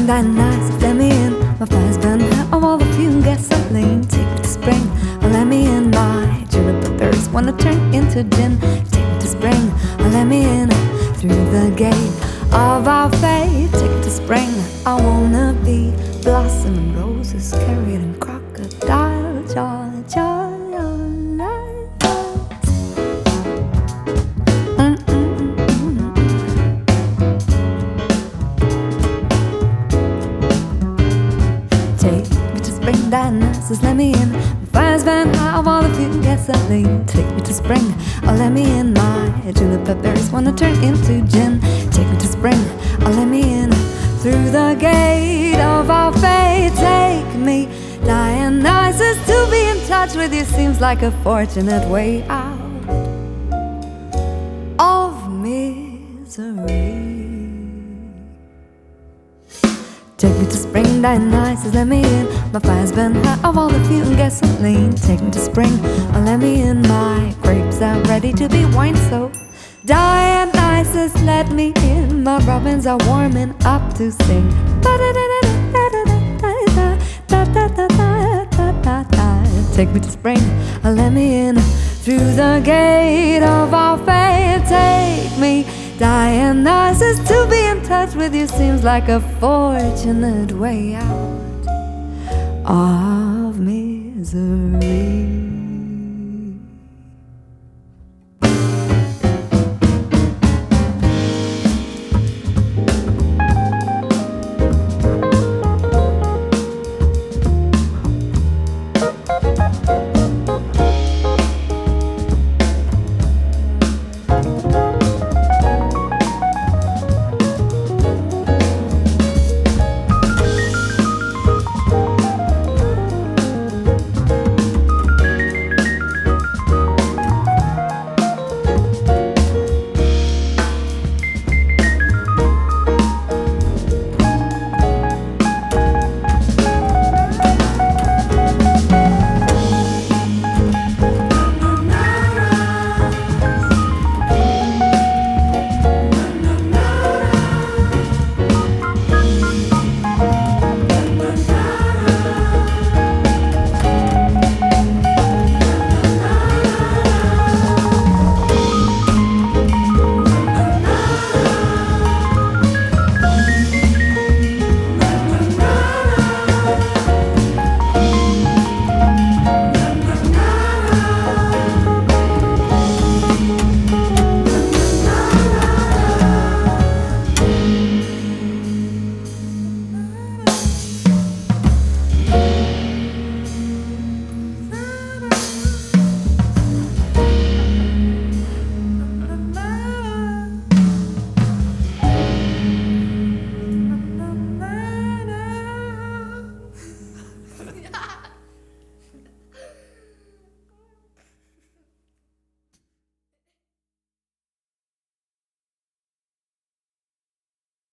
Dionysus, let me in. My fire's been hot of all the fume gasoline. Take me to spring, let me in. My juniper berries wanna turn into gin. Take me to spring, let me in. Through the gate of our fate. Take me to spring, I wanna be blossoming roses carried in crocodile jaws. Take me to spring, Dionysus, let me in. My fire's been high of all the fume gasoline. Take me to spring, let me in. My juniper berries wanna turn into gin. Take me to spring, let me in. Through the gate of our fate. Take me, Dionysus, to be in touch with you seems like a fortunate way out of misery. Take me to spring, Dionysus, let me in. My fire's been hot of all the fume gasoline. Take me to spring, let me in. My grapes are ready to be wine soaked. Dionysus, let me in. My robins are warming up to sing. Take me to spring, let me in. Through the gate of our fate. Take me, Dionysus, to be in touch with you seems like a fortunate way out of misery.